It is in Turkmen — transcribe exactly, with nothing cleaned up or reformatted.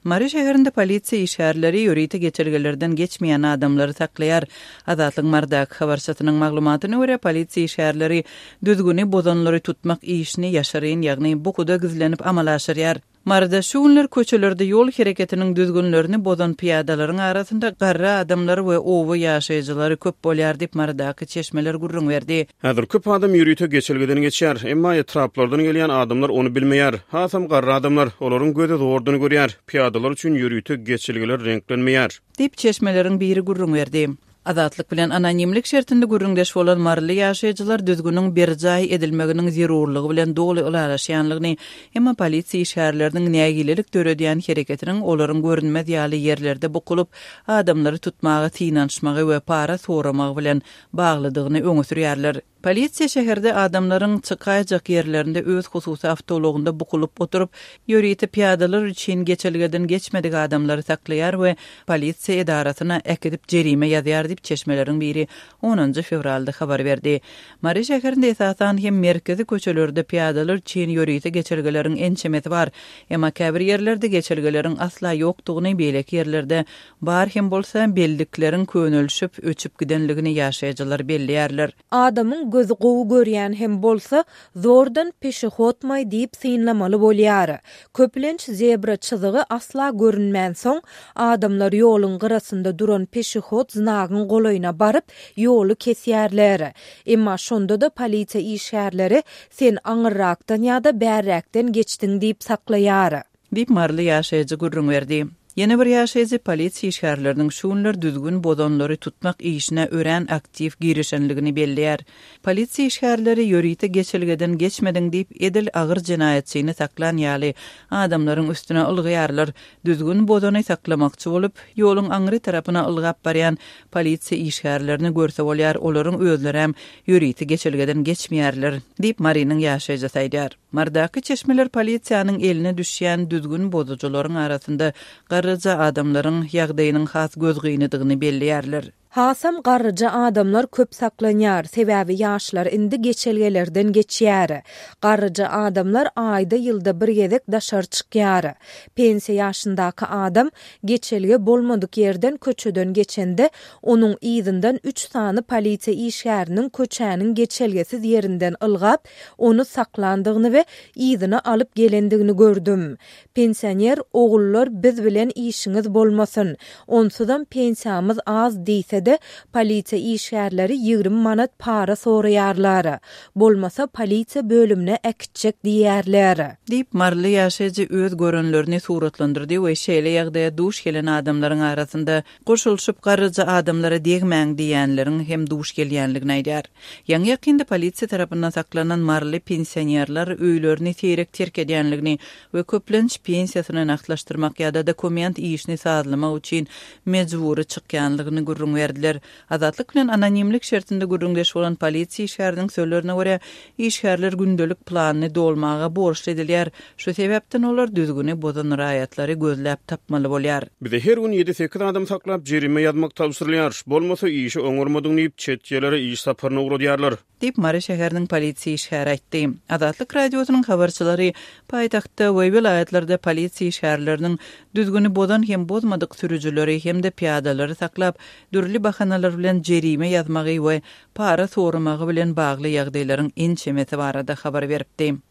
Mari şäherinde polisiýa işgärleri ýörüýte geçirgelerden geçmeýän adamlary taklayar. Azatlyk Mardak habarçatynyň maglumatyna görä polisiýa işgärleri düzgüni bozanlary tutmak işini ýaşaryn, ýagny bukuda gizlenip amal aşyrýar. Marda şuňlar köçelerde ýol hereketiniň düzgünlerini bozan piýadalaryň arasynda garra adamlar we owa ýaşaýjylary köp bolýar diýip Mardaky çeşmeler gurrun berdi. Häzir köp adam ýürüýte geçelgeden geçýär, emma etraplardan gelýän adamlar onu bilmeýär. Hasam garra adamlar olaryň göze zorduny görýär. Piýadalar üçin ýürüýte geçelgeler renklenmeýär diýip çeşmeleriň biri gurrun berdi. Azatlyk bilen anonimlik şertinde gurrundeş bolan marly ýaşaýjylar düzgünüň bir jaý edilmeginiň zerurlygy bilen dogly ulaşýanlygyny, emma polisiýa işgärleriniň nägilelik döredýän hereketiniň olaryň görünmez ýaly ýerlerde bukulup adamlary tutmagy, tinanşmagy we para soramagy bilen baglydygyny öňe sürýärler. Polisiýa şäherde adamlaryň çykaýjak ýerlerinde öz hususy awtologunda bukulup oturup ýörüýte piýadalar üçin geçelgeden geçmedik adamlary saklaýar we polisiýa edarasyna ekidip jerime ýazýar diýip çeşmeleriň biri onuncu fevralda habar berdi. Mari şäherinde esasan hem merkezi köçelerde piýadalar üçin ýörüýte geçelgeleriň ençemeti bar, emma käbir ýerlerde geçelgeleriň asla ýokdugyny beýlek ýerlerde bar hem bolsa beldikleriň könölşüp öçüp gidenligini ýaşaýjylar bellärler. Adamyň göz gowy görýän hem bolsa zordan peşihotmay diýip synlamaly bolýar. Köplenç zebra çyzygy asla görünmän soň adamlar ýoluň gyrasynda duran peşihot znagyň golaýyna baryp ýolu kesýärler. Emma şonda da polisiýa işgärleri sen aňyrrakdan ýa-da bärrakdan geçdiň diýip saklaýar. Diýip marly ýaşaýjy gurrun berdi. Yeni bir ýaşaýjy polisiýa işgärleriniň şuňlar düzgün bozanlary tutmak işine ören aktiv girişenligini belliýär. Polisiýa işgärleri ýörüýte geçelgeden geçmediň diýip edil agyr jenaýetçini saklan ýaly adamlaryň üstüne ylgyýarlar. Düzgün bozany saklamakçy bolup ýoluň aňry tarapyna ylgap barýan polisiýa işgärlerini görse bolýar, olaryň özleri hem ýörüýte geçelgeden geçmeýärler diýip Mariniň ýaşaýjy saýdýar. Mardaky çeşmeler polisiýanyň eline düşýän düzgün bozucularyň arasynda garryja adamlaryň ýagdaýynyň has gözgüýnidigini bellärler. Hasam garryja adamlar köp saklanýar, sebäbi ýaşlar indi geçelgelerden geçýär. Garryja adamlar aýda ýylda bir gezek daşar çykýar. Pensiýa ýaşyndaky adam geçelge bolmadyk ýerden köçeden geçende onuň ýzynden üç sany polisiýa işgäriniň köçäniň geçelgesiz ýerinden ylgap, onu saklandygyny we ýzyny alyp gelendigini gördüm. Pensioner ogullar biz bilen işiňiz bolmasyn. Onsudan pensiýamyz az diýse de polisiýa işgärleri ýygrimi manat para soraýarlar. Bolmasa polisiýa bölümine ekitjek diýerler. Diýip marly ýaşaýjy öz görünlerini suratlandyrdy we şeýle ýagdaýa duş gelen adamlaryň arasynda goşulşyp garryja adamlara degmäň diýenleriň hem duş gelýänligini aýdýar. Ýa-ni ýakynda polisiýa tarapyndan saklanan marly pensionerler öýlerini terek terk edýänligini we köplenç pensiýasyny naklaşdyrmak ýa-da dokument işini sazlamak üçin mejbury çykýanlygyny gurrun berdiler. Azatlyk bilen anonimlik şertinde gurrundeş bolan polisiýa işgäriniň sözlerine görä işgärler gündelik planyny dolmaga borçly edilýär. Şu sebäpden olar düzgüni bozan raýatlary gözläp tapmaly bolýar. Bize her gün ýedi sekiz adam saklap jerime ýazmak tapşyrylýar. Bolmasa işi oňurmadyň diýip çet ýerlere iş saparyna uğradýarlar. Diýip Mari şäheriniň polisiýa işgäri aýtdy. Azatlyk radiosynyň habarçylary paýtagtda we vilayatlarda polisiýa işgärleriniň düzgüni bozan hem bozmadyk sürüjüleri hem de piýadalary saklap dürli bahanalar bilen jerime ýazmagy we para soramagy bilen bagly ýagdaýlaryň ençemeti barada habar beripdi.